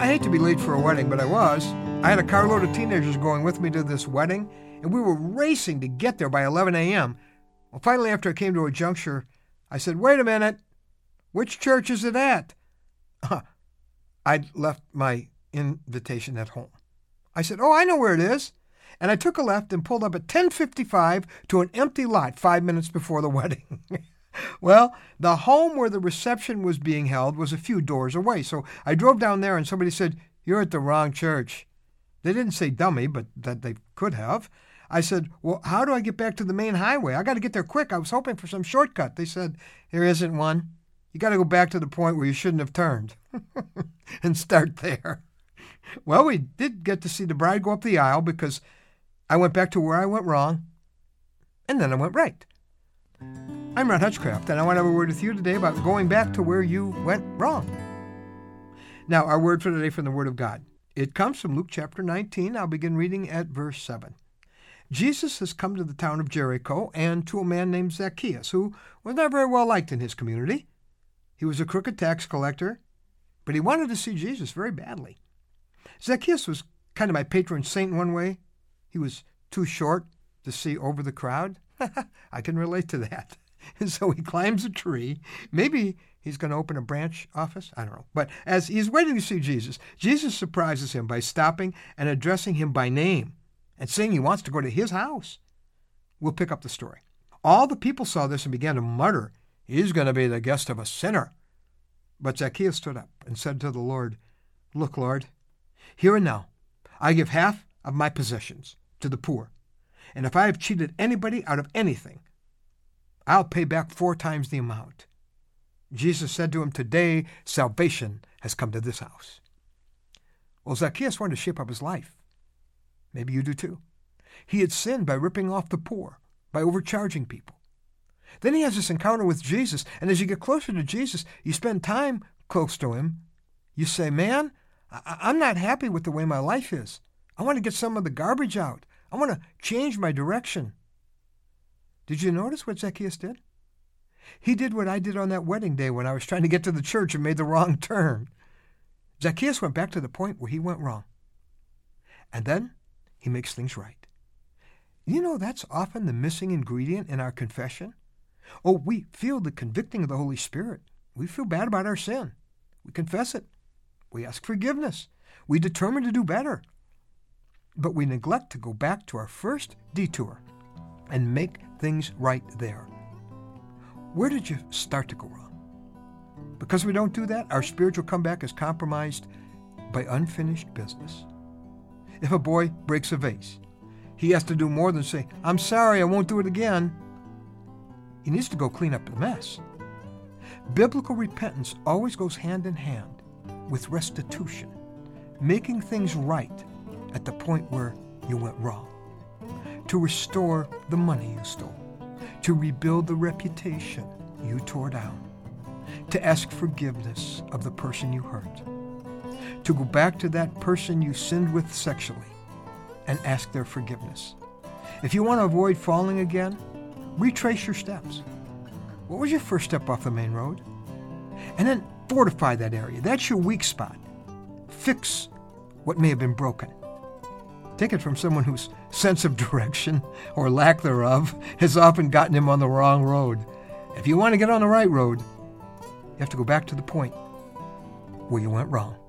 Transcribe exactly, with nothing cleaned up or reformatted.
I hate to be late for a wedding, but I was. I had a carload of teenagers going with me to this wedding, and we were racing to get there by eleven a.m. Well, finally, after I came to a juncture, I said, wait a minute, which church is it at? I'd left my invitation at home. I said, oh, I know where it is. And I took a left and pulled up at ten fifty-five to an empty lot five minutes before the wedding. Well, the home where the reception was being held was a few doors away. So I drove down there and somebody said, you're at the wrong church. They didn't say dummy, but that they could have. I said, well, how do I get back to the main highway? I got to get there quick. I was hoping for some shortcut. They said, there isn't one. You got to go back to the point where you shouldn't have turned and start there. Well, we did get to see the bride go up the aisle because I went back to where I went wrong, and then I went right. I'm Ron Hutchcraft, and I want to have a word with you today about going back to where you went wrong. Now, our word for today from the Word of God. It comes from Luke chapter nineteen. I'll begin reading at verse seven. Jesus has come to the town of Jericho and to a man named Zacchaeus, who was not very well liked in his community. He was a crooked tax collector, but he wanted to see Jesus very badly. Zacchaeus was kind of my patron saint in one way. He was too short to see over the crowd. I can relate to that. And so he climbs a tree. Maybe he's going to open a branch office. I don't know. But as he's waiting to see Jesus, Jesus surprises him by stopping and addressing him by name and saying he wants to go to his house. We'll pick up the story. All the people saw this and began to mutter, he's going to be the guest of a sinner. But Zacchaeus stood up and said to the Lord, look, Lord, here and now, I give half of my possessions to the poor. And if I have cheated anybody out of anything, I'll pay back four times the amount. Jesus said to him, today salvation has come to this house. Well, Zacchaeus wanted to shape up his life. Maybe you do too. He had sinned by ripping off the poor, by overcharging people. Then he has this encounter with Jesus, and as you get closer to Jesus, you spend time close to him. You say, man, I- I'm not happy with the way my life is. I want to get some of the garbage out. I want to change my direction. Did you notice what Zacchaeus did? He did what I did on that wedding day when I was trying to get to the church and made the wrong turn. Zacchaeus went back to the point where he went wrong. And then he makes things right. You know, that's often the missing ingredient in our confession. Oh, we feel the convicting of the Holy Spirit. We feel bad about our sin. We confess it. We ask forgiveness. We determine to do better. But we neglect to go back to our first detour and make things right there. Where did you start to go wrong? Because we don't do that, our spiritual comeback is compromised by unfinished business. If a boy breaks a vase, he has to do more than say, I'm sorry, I won't do it again. He needs to go clean up the mess. Biblical repentance always goes hand in hand with restitution, making things right at the point where you went wrong, to restore the money you stole, to rebuild the reputation you tore down, to ask forgiveness of the person you hurt, to go back to that person you sinned with sexually and ask their forgiveness. If you want to avoid falling again, retrace your steps. What was your first step off the main road? And then fortify that area. That's your weak spot. Fix what may have been broken. Take it from someone whose sense of direction, or lack thereof, has often gotten him on the wrong road. If you want to get on the right road, you have to go back to the point where you went wrong.